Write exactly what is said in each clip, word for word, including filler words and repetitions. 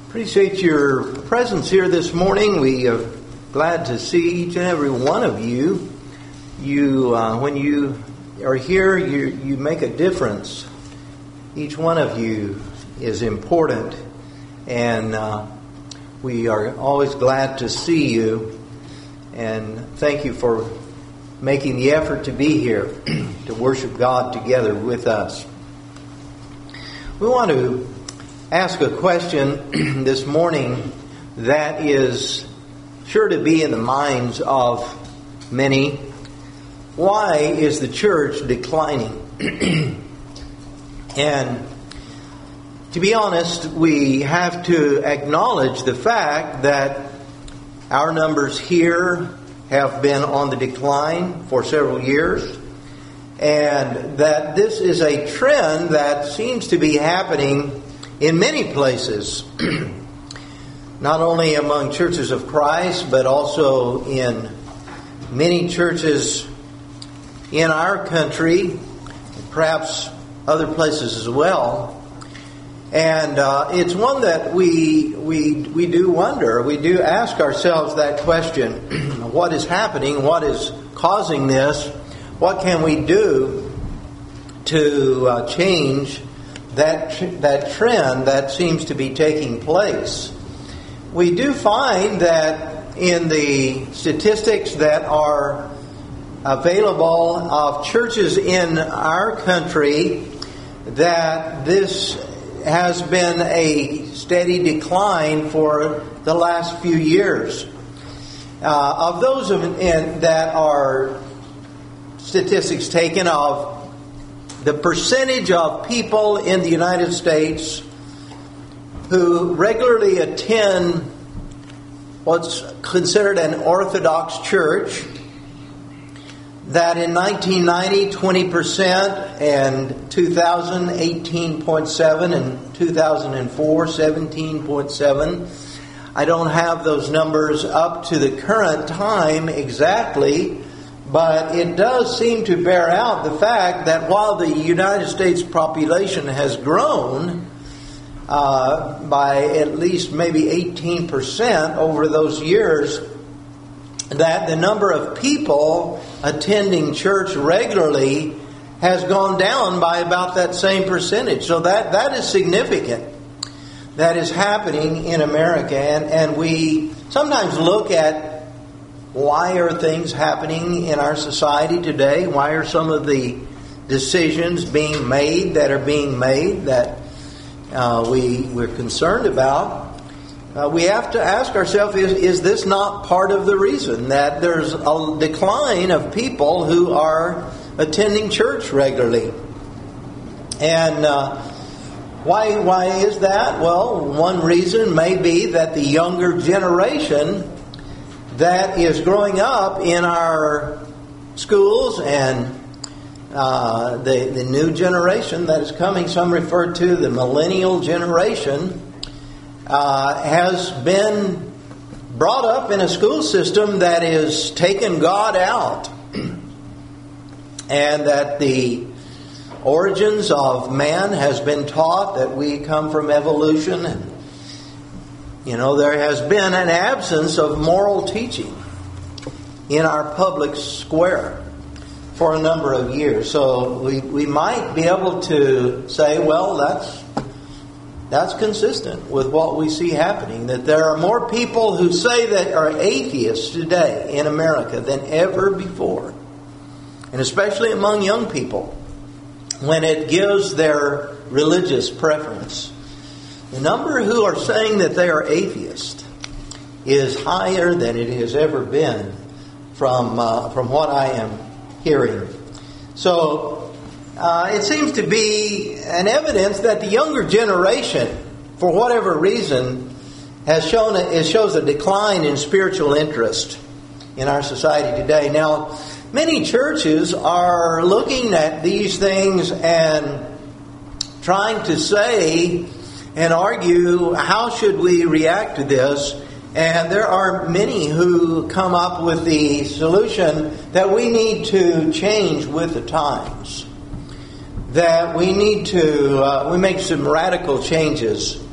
Appreciate your presence here this morning. We are glad to see each and every one of you. You, uh, when you are here, you you make a difference. Each one of you is important, and uh, we are always glad to see you. And thank you for making the effort to be here to worship God together with us. We want to ask a question this morning that is sure to be in the minds of many. Why is the church declining? And to be honest, we have to acknowledge the fact that our numbers here have been on the decline for several years, and that this is a trend that seems to be happening in many places, not only among churches of Christ, but also in many churches in our country, perhaps other places as well. And uh, it's one that we we we do wonder. We do ask ourselves that question: what is happening? What is causing this? What can we do to uh, change that tr- that trend that seems to be taking place? We do find that in the statistics that are available of churches in our country, that this has been a steady decline for the last few years. Uh, of those of, in, that are statistics taken of the percentage of people in the United States who regularly attend what's considered an Orthodox church, that in nineteen ninety, twenty percent, and two thousand, eighteen point seven, and two thousand four, seventeen point seven. I don't have those numbers up to the current time exactly, but it does seem to bear out the fact that while the United States population has grown uh, by at least maybe eighteen percent over those years, that the number of people attending church regularly has gone down by about that same percentage. So that, that is significant. That is happening in America. And, and we sometimes look at why are things happening in our society today? Why are some of the decisions being made that are being made that uh, we, we're concerned about? Uh, we have to ask ourselves, is, is this not part of the reason that there's a decline of people who are attending church regularly? And uh, why why is that? Well, one reason may be that the younger generation that is growing up in our schools and uh, the, the new generation that is coming, some refer to the millennial generation, Uh, has been brought up in a school system that has taken God out, and that the origins of man has been taught that we come from evolution, and you know there has been an absence of moral teaching in our public square for a number of years. So we we might be able to say, well, that's That's consistent with what we see happening, that there are more people who say that are atheists today in America than ever before. And especially among young people, when it gives their religious preference. The number who are saying that they are atheists is higher than it has ever been from, uh, from what I am hearing. So, Uh, it seems to be an evidence that the younger generation, for whatever reason, has shown a, it shows a decline in spiritual interest in our society today. Now, many churches are looking at these things and trying to say and argue, how should we react to this? And there are many who come up with the solution that we need to change with the times. That we need to, uh, we make some radical changes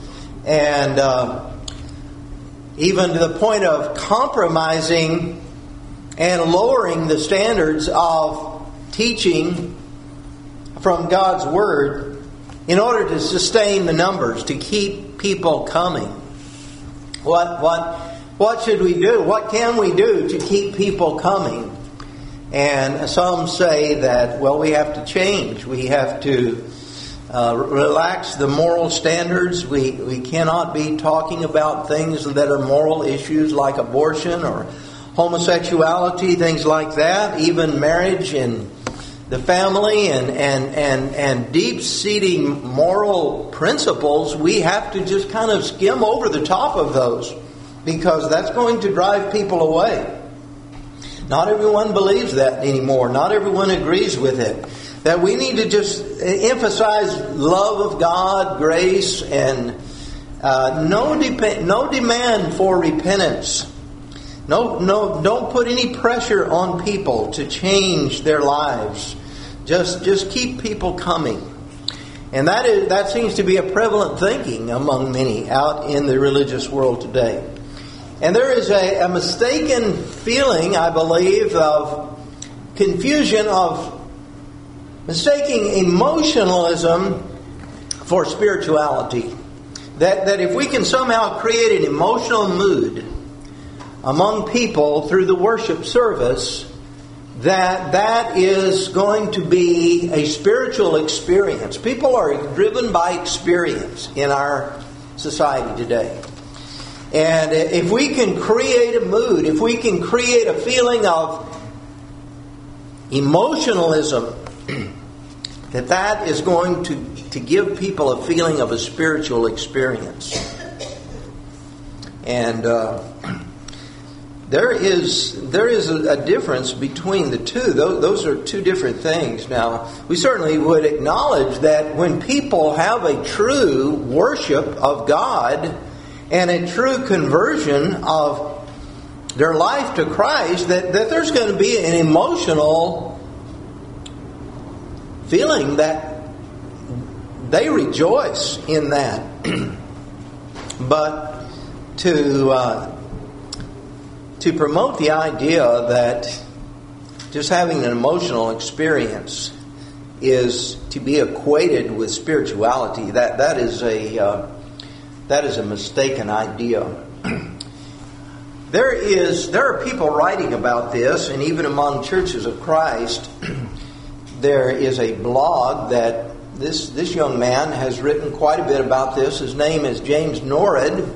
and uh, even to the point of compromising and lowering the standards of teaching from God's Word in order to sustain the numbers, to keep people coming. What what what should we do? What can we do to keep people coming? And some say that, well, we have to change. We have to uh, relax the moral standards. We, we cannot be talking about things that are moral issues like abortion or homosexuality, things like that, even marriage and the family and, and, and, and deep-seating moral principles. We have to just kind of skim over the top of those because that's going to drive people away. Not everyone believes that anymore. Not everyone agrees with it. That we need to just emphasize love of God, grace, and uh, no dep- no demand for repentance. No, no, don't put any pressure on people to change their lives. Just, just keep people coming. And that is that seems to be a prevalent thinking among many out in the religious world today. And there is a, a mistaken feeling, I believe, of confusion, of mistaking emotionalism for spirituality. That, that if we can somehow create an emotional mood among people through the worship service, that that is going to be a spiritual experience. People are driven by experience in our society today. And if we can create a mood, if we can create a feeling of emotionalism, that that is going to, to give people a feeling of a spiritual experience. And uh, there is there is a, a difference between the two. Those, those are two different things. Now, we certainly would acknowledge that when people have a true worship of God and a true conversion of their life to Christ, that, that there's going to be an emotional feeling that they rejoice in that. But to uh, to promote the idea that just having an emotional experience is to be equated with spirituality, that that is a uh, that is a mistaken idea. There is there are people writing about this, and even among churches of Christ, there is a blog that this this young man has written quite a bit about this. His name is James Norrid,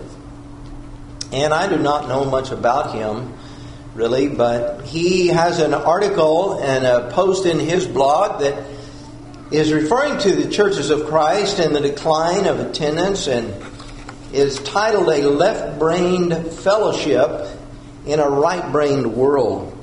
and I do not know much about him really, but he has an article and a post in his blog that is referring to the churches of Christ and the decline of attendance, and is titled A Left-Brained Fellowship in a Right-Brained World.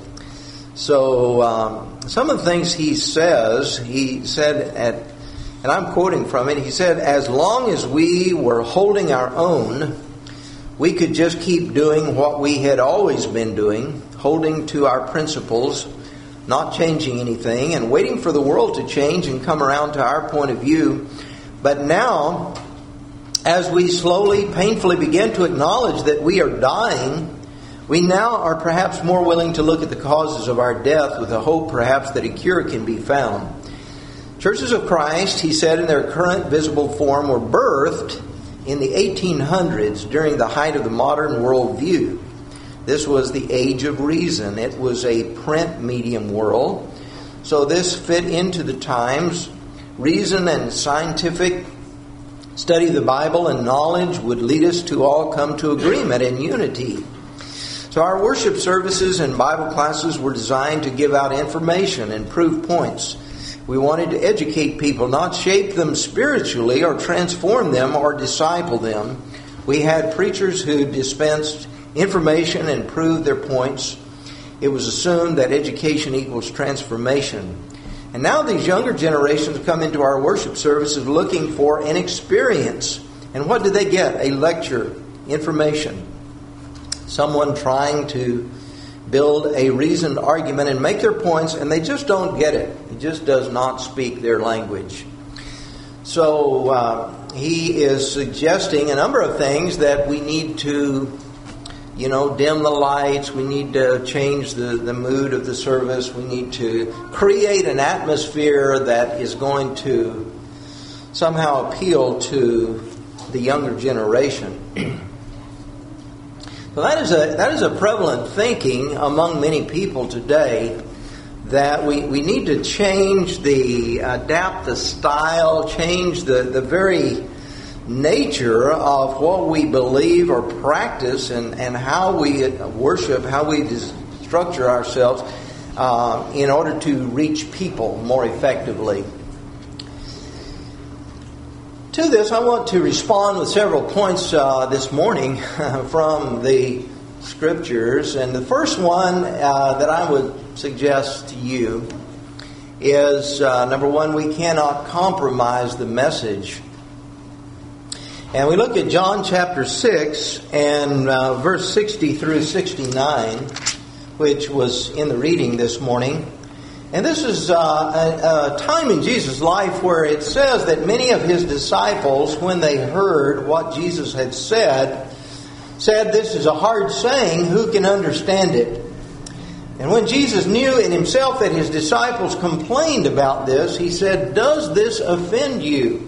So um, some of the things he says, he said, at, and I'm quoting from it, he said, as long as we were holding our own, we could just keep doing what we had always been doing, holding to our principles, not changing anything, and waiting for the world to change and come around to our point of view. But now, as we slowly, painfully begin to acknowledge that we are dying, we now are perhaps more willing to look at the causes of our death with a hope perhaps that a cure can be found. Churches of Christ, he said, in their current visible form were birthed in the eighteen hundreds during the height of the modern worldview. This was the age of reason. It was a print medium world. So this fit into the times. Reason and scientific study of the Bible and knowledge would lead us to all come to agreement and unity. So our worship services and Bible classes were designed to give out information and prove points. We wanted to educate people, not shape them spiritually or transform them or disciple them. We had preachers who dispensed information and proved their points. It was assumed that education equals transformation. And now these younger generations come into our worship services looking for an experience. And what do they get? A lecture, information. Someone trying to build a reasoned argument and make their points, and they just don't get it. It just does not speak their language. So uh, he is suggesting a number of things that we need to, you know, dim the lights. We need to change the, the mood of the service. We need to create an atmosphere that is going to somehow appeal to the younger generation. So that is a that is a prevalent thinking among many people today, that we, we need to change the, adapt the style, change the, the very nature of what we believe or practice, and, and how we worship, how we structure ourselves uh, in order to reach people more effectively. To this, I want to respond with several points uh, this morning from the Scriptures. And the first one uh, that I would suggest to you is, uh, number one, we cannot compromise the message. And we look at John chapter six and uh, verse sixty through sixty-nine, which was in the reading this morning. And this is uh, a, a time in Jesus' life where it says that many of his disciples, when they heard what Jesus had said, said, "This is a hard saying, who can understand it?" And when Jesus knew in himself that his disciples complained about this, he said, "Does this offend you?"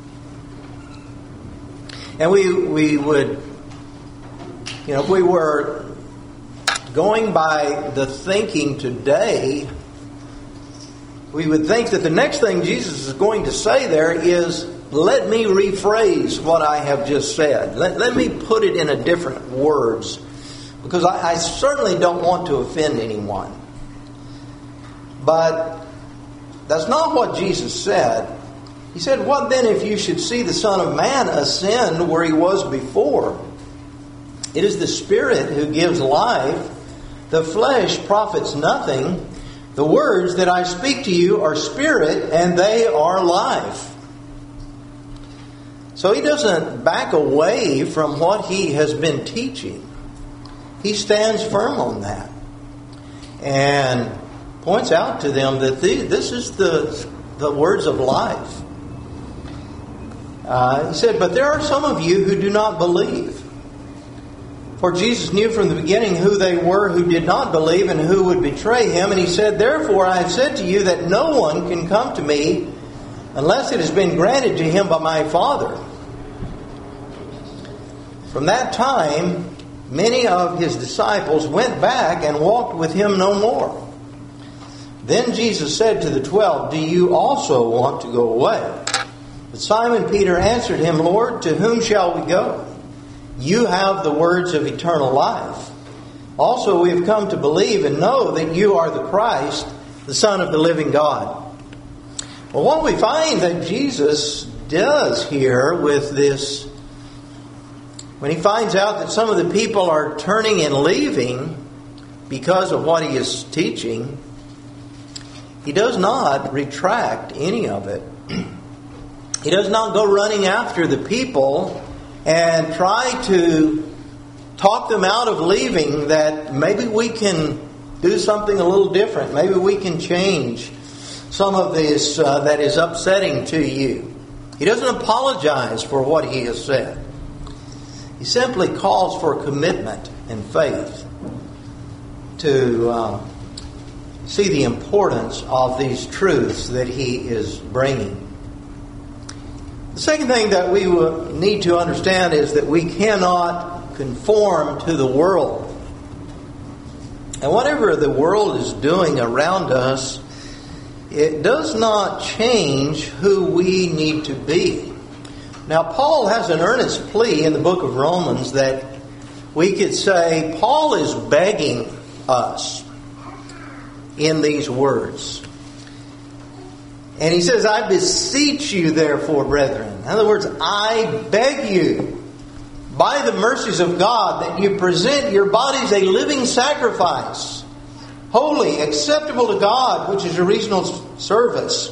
And we we would, you know, if we were going by the thinking today, we would think that the next thing Jesus is going to say there is, "Let me rephrase what I have just said. Let, let me put it in a different words, because I, I certainly don't want to offend anyone." But that's not what Jesus said. He said, "What then if you should see the Son of Man ascend where he was before? It is the Spirit who gives life. The flesh profits nothing. The words that I speak to you are spirit, and they are life." So he doesn't back away from what he has been teaching. He stands firm on that and points out to them that the, this is the, the words of life. Uh, he said, "But there are some of you who do not believe." For Jesus knew from the beginning who they were who did not believe and who would betray him. And he said, "Therefore I have said to you that no one can come to me unless it has been granted to him by my Father." From that time, many of his disciples went back and walked with him no more. Then Jesus said to the twelve, "Do you also want to go away?" But Simon Peter answered him, "Lord, to whom shall we go? You have the words of eternal life. Also we have come to believe and know that you are the Christ, the Son of the living God." Well, what we find that Jesus does here with this, when he finds out that some of the people are turning and leaving because of what he is teaching, he does not retract any of it. He does not go running after the people and try to talk them out of leaving, that maybe we can do something a little different. Maybe we can change some of this uh, that is upsetting to you. He doesn't apologize for what he has said. He simply calls for commitment and faith to uh, see the importance of these truths that he is bringing. The second thing that we need to understand is that we cannot conform to the world. And whatever the world is doing around us, it does not change who we need to be. Now, Paul has an earnest plea in the book of Romans that we could say Paul is begging us in these words. And he says, "I beseech you, therefore, brethren." In other words, I beg you, by the mercies of God, that you present your bodies a living sacrifice, holy, acceptable to God, which is your reasonable service.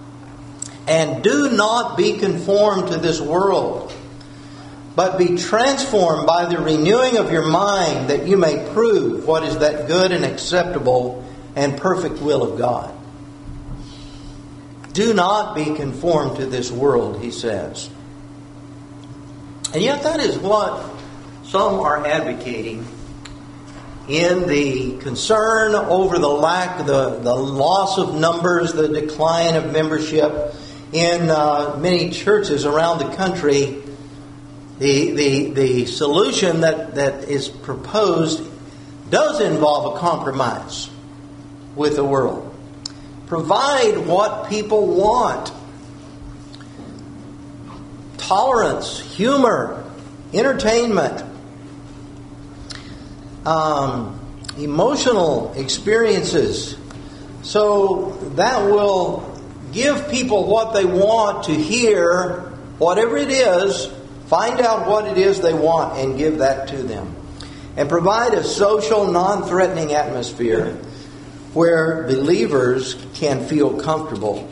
And do not be conformed to this world, but be transformed by the renewing of your mind, that you may prove what is that good and acceptable and perfect will of God. Do not be conformed to this world, he says. And yet that is what some are advocating in the concern over the lack, the, the loss of numbers, the decline of membership in uh, many churches around the country. The, the, the solution that, that is proposed does involve a compromise with the world. Provide what people want. Tolerance, humor, entertainment, um, emotional experiences. So that will give people what they want to hear, whatever it is. Find out what it is they want and give that to them. And provide a social, non-threatening atmosphere where believers can feel comfortable.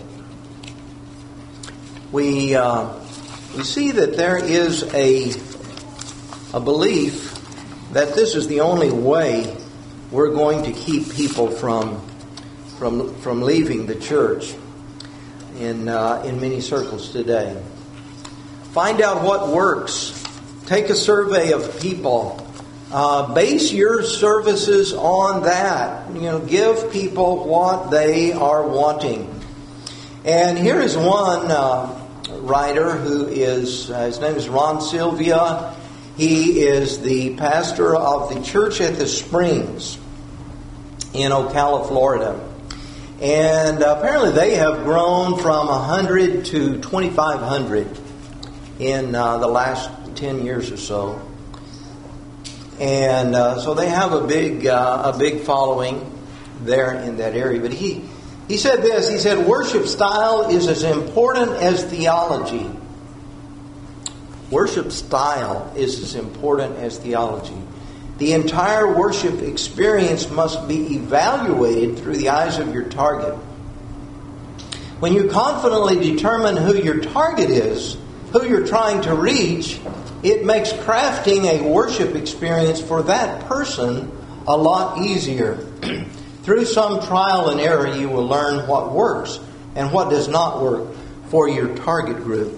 We uh, we see that there is a a belief that this is the only way we're going to keep people from from from leaving the church in uh, in many circles today. Find out what works. Take a survey of people. Uh, base your services on that. You know, give people what they are wanting. And here is one uh, writer who is, uh, his name is Ron Sylvia. He is the pastor of the church at the Springs in Ocala, Florida. And uh, apparently they have grown from one hundred to twenty-five hundred in uh, the last ten years or so. And uh, so they have a big uh, a big following there in that area. But he, he said this, he said, worship style is as important as theology. Worship style is as important as theology. The entire worship experience must be evaluated through the eyes of your target. When you confidently determine who your target is, who you're trying to reach, it makes crafting a worship experience for that person a lot easier. Through some trial and error, you will learn what works and what does not work for your target group.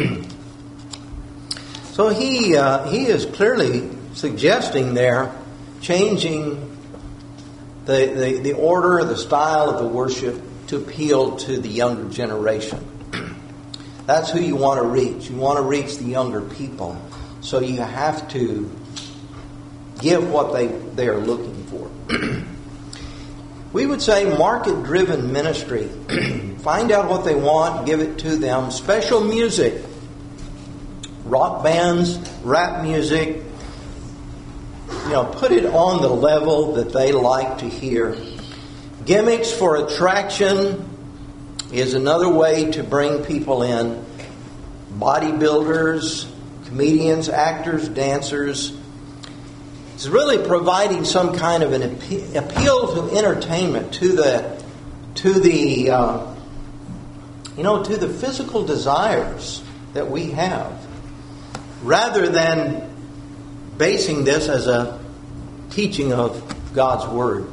So he uh, he is clearly suggesting there changing the, the, the order, the style of the worship to appeal to the younger generation. That's who you want to reach. You want to reach the younger people. So you have to give what they, they are looking for. We would say market-driven ministry. Find out what they want, give it to them. Special music. Rock bands, rap music. You know, put it on the level that they like to hear. Gimmicks for attraction is another way to bring people in. Bodybuilders, comedians, actors, dancers. It's really providing some kind of an appeal to entertainment, to the, to the, uh, you know, to the physical desires that we have, rather than basing this as a teaching of God's Word.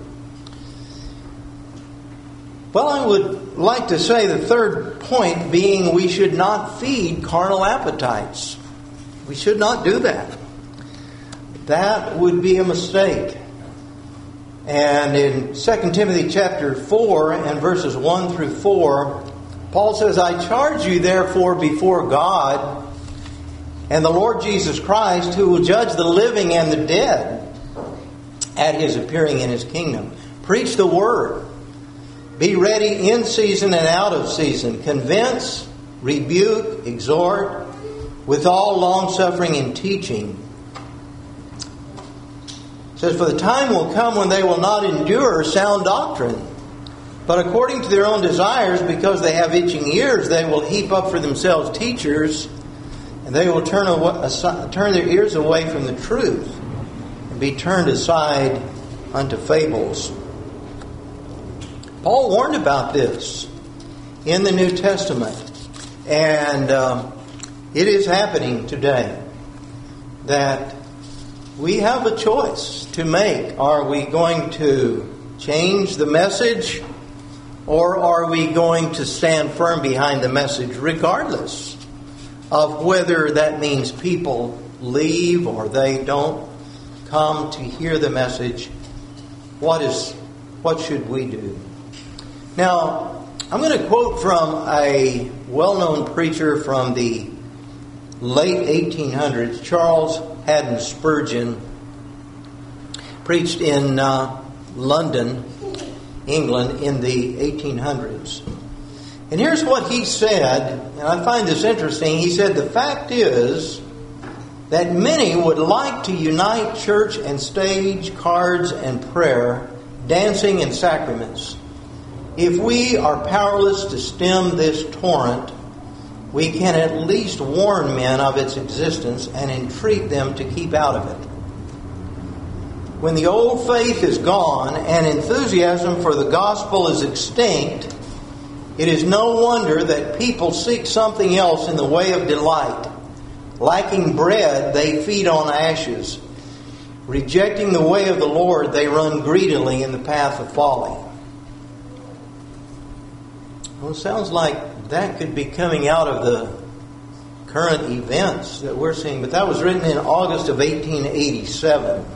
Well, I would like to say the third point being we should not feed carnal appetites. We should not do that. That would be a mistake. And in Second Timothy chapter four and verses one through four, Paul says, I charge you therefore before God and the Lord Jesus Christ, who will judge the living and the dead at His appearing in His kingdom. Preach the word. Be ready in season and out of season. Convince, rebuke, exhort, with all long-suffering and teaching. It says, for the time will come when they will not endure sound doctrine, but according to their own desires, because they have itching ears, they will heap up for themselves teachers, and they will turn away, turn their ears away from the truth and be turned aside unto fables. Paul warned about this in the New Testament, and um, it is happening today that we have a choice to make. Are we going to change the message, Or are we going to stand firm behind the message regardless of whether that means people leave or they don't come to hear the message? What is, what should we do? Now, I'm going to quote from a well-known preacher from the late eighteen hundreds, Charles Haddon Spurgeon, preached in uh, London, England, in the eighteen hundreds. And here's what he said, and I find this interesting. He said, "The fact is that many would like to unite church and stage, cards and prayer, dancing and sacraments. If we are powerless to stem this torrent, we can at least warn men of its existence and entreat them to keep out of it. When the old faith is gone and enthusiasm for the gospel is extinct, it is no wonder that people seek something else in the way of delight. Lacking bread, they feed on ashes. Rejecting the way of the Lord, they run greedily in the path of folly." Well, it sounds like that could be coming out of the current events that we're seeing, but that was written in August of eighteen eighty-seven.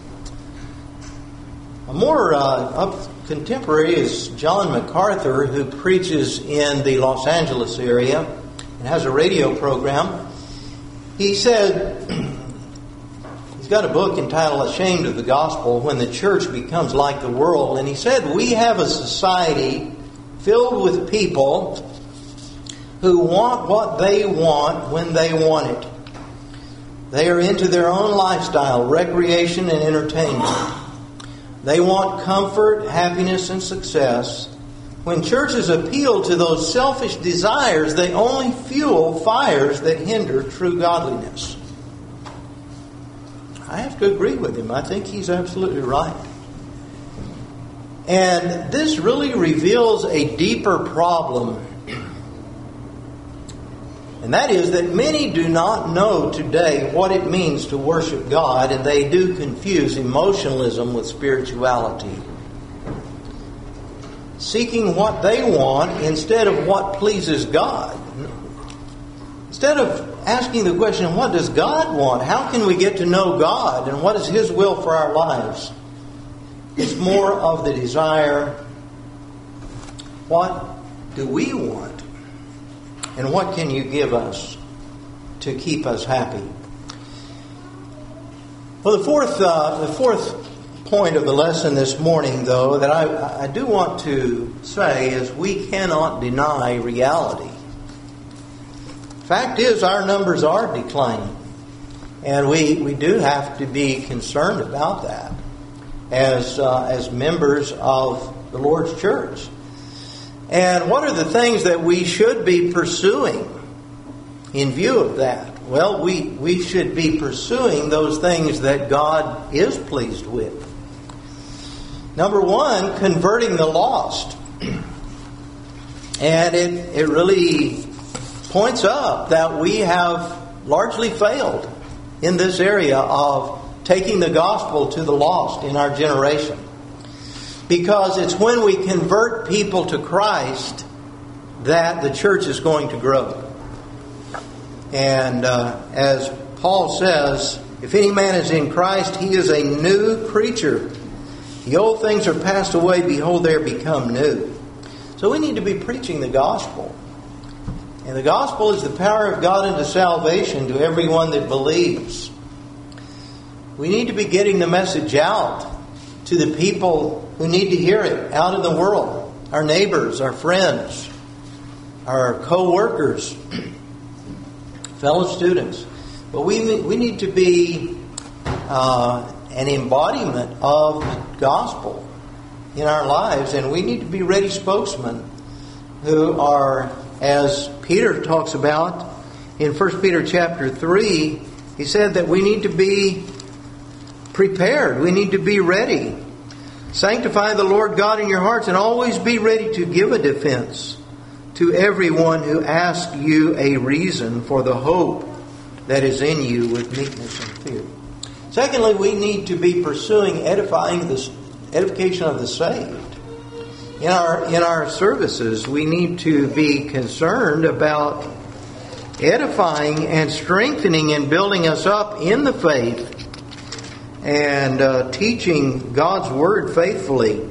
A more uh, up contemporary is John MacArthur, who preaches in the Los Angeles area and has a radio program. He said, he's got a book entitled Ashamed of the Gospel, When the Church Becomes Like the World. And he said, "We have a society filled with people who want what they want when they want it. They are into their own lifestyle, recreation and entertainment. They want comfort, happiness, and success. When churches appeal to those selfish desires, they only fuel fires that hinder true godliness." I have to agree with him. I think he's absolutely right. And this really reveals a deeper problem. And that is that many do not know today what it means to worship God, and they do confuse emotionalism with spirituality. Seeking what they want instead of what pleases God. Instead of asking the question, what does God want? How can we get to know God? And what is His will for our lives? It's more of the desire, what do we want? And what can you give us to keep us happy? Well, the fourth, uh, the fourth point of the lesson this morning, though, that I, I do want to say is we cannot deny reality. Fact is, our numbers are declining. And we, we do have to be concerned about that as, uh, as members of the Lord's church. And what are the things that we should be pursuing in view of that? Well, we, we should be pursuing those things that God is pleased with. Number one, converting the lost. And it, it really points up that we have largely failed in this area of taking the gospel to the lost in our generation. Because it's when we convert people to Christ that the church is going to grow. And uh, as Paul says, if any man is in Christ, he is a new creature. The old things are passed away, behold, they are become new. So we need to be preaching the gospel. And the gospel is the power of God unto salvation to everyone that believes. We need to be getting the message out to the people who need to hear it out in the world. Our neighbors, our friends, our co-workers, fellow students. But we, we need to be uh, an embodiment of the gospel in our lives. And we need to be ready spokesmen who are, as Peter talks about in First Peter chapter three, he said that we need to be prepared. We need to be ready. Sanctify the Lord God in your hearts and always be ready to give a defense to everyone who asks you a reason for the hope that is in you with meekness and fear. Secondly, we need to be pursuing edifying the edification of the saved. in our in our services, we need to be concerned about edifying and strengthening and building us up in the faith and uh, teaching God's Word faithfully.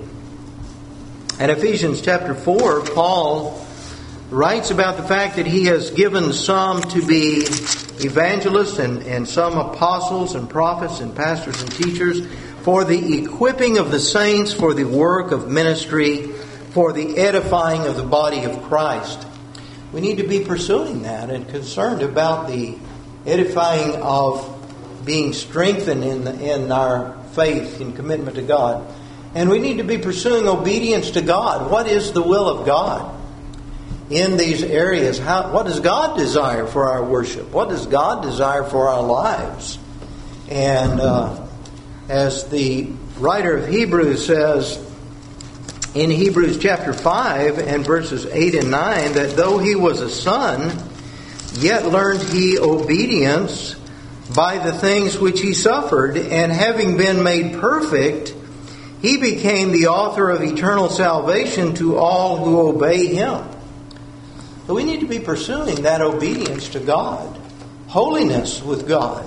In Ephesians chapter four, Paul writes about the fact that he has given some to be evangelists and, and some apostles and prophets and pastors and teachers for the equipping of the saints, for the work of ministry, for the edifying of the body of Christ. We need to be pursuing that and concerned about the edifying of being strengthened in, the, in our faith and commitment to God. And we need to be pursuing obedience to God. What is the will of God in these areas? How, what does God desire for our worship? What does God desire for our lives? And uh, as the writer of Hebrews says in Hebrews chapter five and verses eight and nine, that though he was a son, yet learned he obedience by the things which he suffered, and having been made perfect, he became the author of eternal salvation to all who obey him. So we need to be pursuing that obedience to God, holiness with God.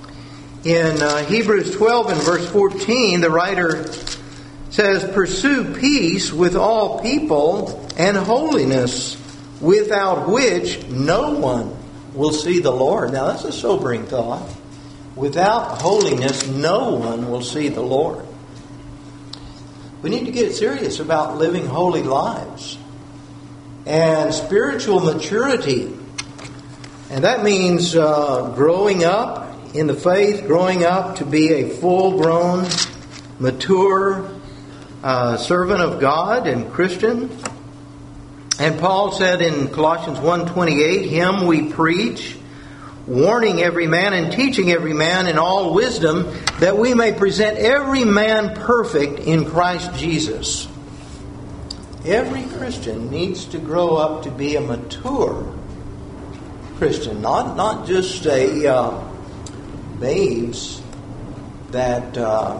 In uh, Hebrews twelve and verse fourteen, the writer says, "Pursue peace with all people and holiness, without which no one will see the Lord." Now that's a sobering thought. Without holiness, no one will see the Lord. We need to get serious about living holy lives and spiritual maturity. And that means uh, growing up in the faith, growing up to be a full-grown, mature uh, servant of God and Christian. And Paul said in Colossians one twenty-eight, "Him we preach, warning every man and teaching every man in all wisdom, that we may present every man perfect in Christ Jesus." Every Christian needs to grow up to be a mature Christian, not not just a uh, babes that uh,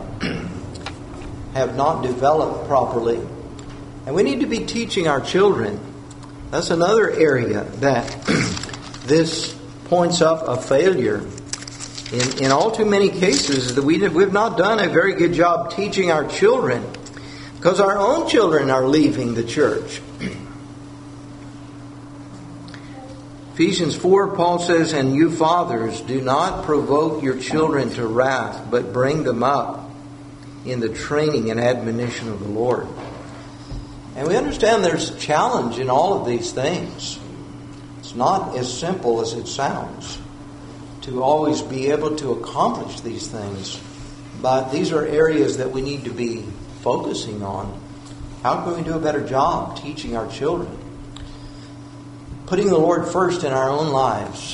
have not developed properly. And we need to be teaching our children. That's another area that this points up a failure. In, in all too many cases, that we, we've not done a very good job teaching our children, because our own children are leaving the church. Ephesians four, Paul says, "And you fathers, do not provoke your children to wrath, but bring them up in the training and admonition of the Lord." And we understand there's a challenge in all of these things. It's not as simple as it sounds to always be able to accomplish these things. But these are areas that we need to be focusing on. How can we do a better job teaching our children? Putting the Lord first in our own lives.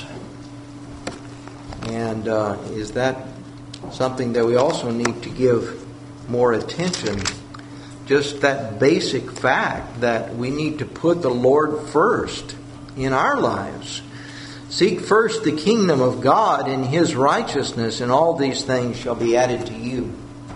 And uh, is that something that we also need to give more attention? Just that basic fact that we need to put the Lord first in our lives. Seek first the kingdom of God and His righteousness, and all these things shall be added to you.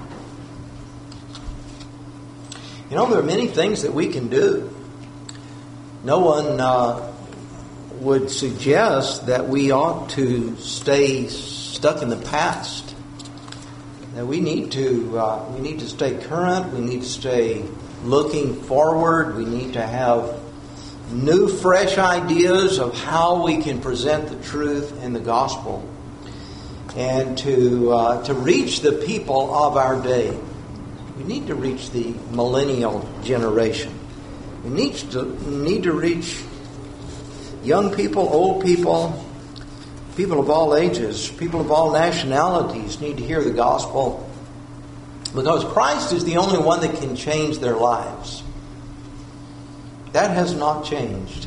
You know, there are many things that we can do. No one uh, would suggest that we ought to stay stuck in the past. That we need to uh, we need to stay current. We need to stay looking forward. We need to have new, fresh ideas of how we can present the truth in the gospel, and to uh, to reach the people of our day. We need to reach the millennial generation. We need to need to reach young people, old people, people of all ages, people of all nationalities need to hear the gospel, because Christ is the only one that can change their lives. That has not changed.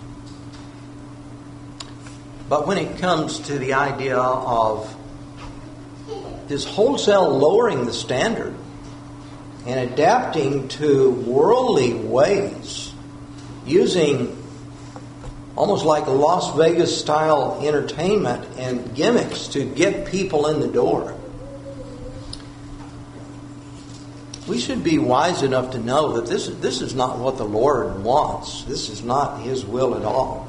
But when it comes to the idea of this wholesale lowering the standard and adapting to worldly ways, using almost like a Las Vegas style entertainment and gimmicks to get people in the door, we should be wise enough to know that this, this is not what the Lord wants. This is not His will at all.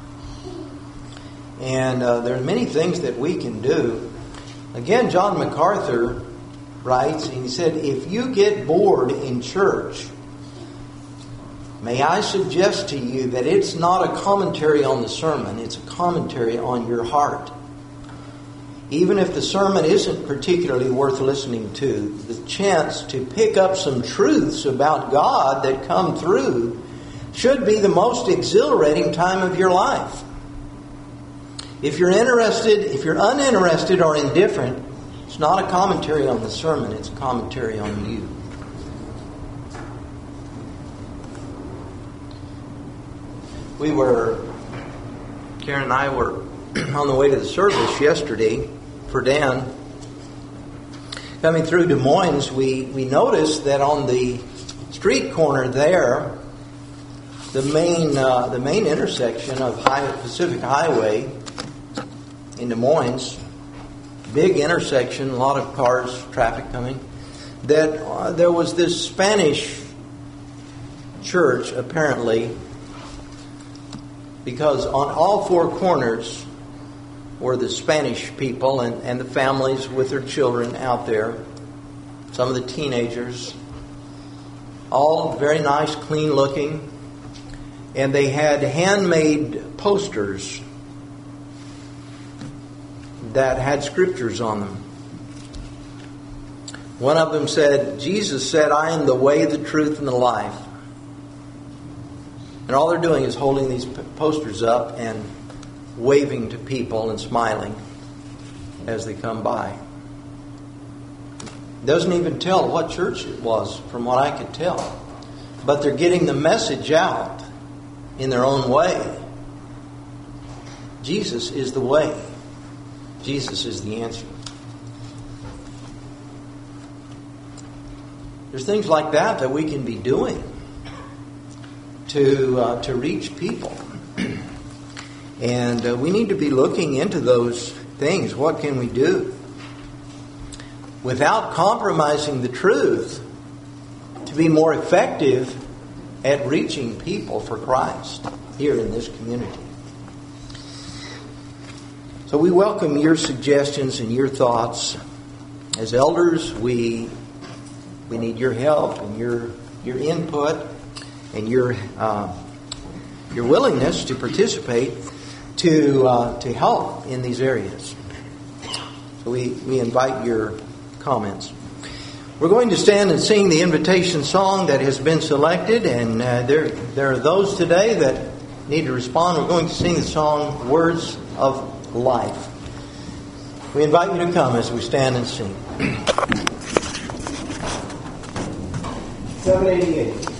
And uh, there are many things that we can do. Again, John MacArthur writes, and he said, if you get bored in church, may I suggest to you that it's not a commentary on the sermon, it's a commentary on your heart. Even if the sermon isn't particularly worth listening to, the chance to pick up some truths about God that come through should be the most exhilarating time of your life. If you're interested, if you're uninterested or indifferent, it's not a commentary on the sermon, it's a commentary on you. We were, Karen and I were on the way to the service yesterday for Dan. Coming through Des Moines, we, we noticed that on the street corner there, the main uh, the main intersection of High, Pacific Highway in Des Moines, big intersection, a lot of cars, traffic coming, that uh, there was this Spanish church, apparently, because on all four corners were the Spanish people and, and the families with their children out there, some of the teenagers, all very nice, clean looking, and they had handmade posters that had scriptures on them. One of them said, Jesus said, I am the way, the truth, and the life. And all they're doing is holding these posters up and waving to people and smiling as they come by. Doesn't even tell what church it was from what I could tell. But they're getting the message out in their own way. Jesus is the way. Jesus is the answer. There's things like that that we can be doing to uh, to reach people. And uh, we need to be looking into those things. What can we do? Without compromising the truth, to be more effective at reaching people for Christ here in this community. So we welcome your suggestions and your thoughts. As elders, we we need your help and your your input and your uh, your willingness to participate to uh, to help in these areas. So we, we invite your comments. We're going to stand and sing the invitation song that has been selected, and uh, there there are those today that need to respond. We're going to sing the song Words of Life. We invite you to come as we stand and sing. seven eighty-eight.